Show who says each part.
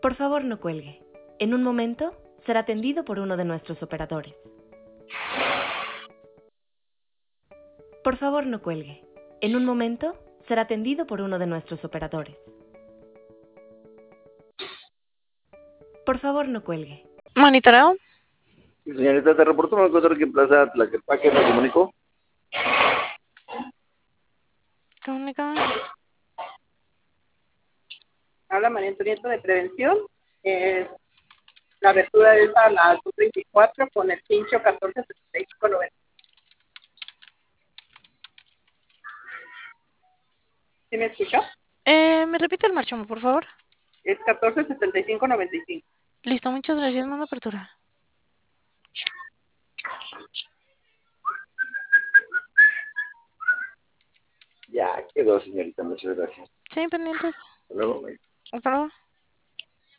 Speaker 1: Por favor, no cuelgue. En un momento será atendido por uno de nuestros operadores. Por favor, no cuelgue. En un momento será atendido por uno de nuestros operadores. Por favor, no cuelgue.
Speaker 2: ¿Monitoreo?
Speaker 3: Señorita, te reporto un encuentro aquí en Plaza Tlaquepaque, ¿me comunico?
Speaker 2: Comunícame.
Speaker 4: Habla María Antonieta de Prevención. La abertura es a las 2:24 con el pincho 147590. ¿Sí me escuchó?
Speaker 2: ¿Me repite el marchomo, por favor?
Speaker 4: Es 147595.
Speaker 2: Listo, muchas gracias. Manda apertura.
Speaker 3: Ya quedó, señorita, muchas gracias.
Speaker 2: Sí, pendientes.
Speaker 3: Hasta luego.
Speaker 2: Hasta luego.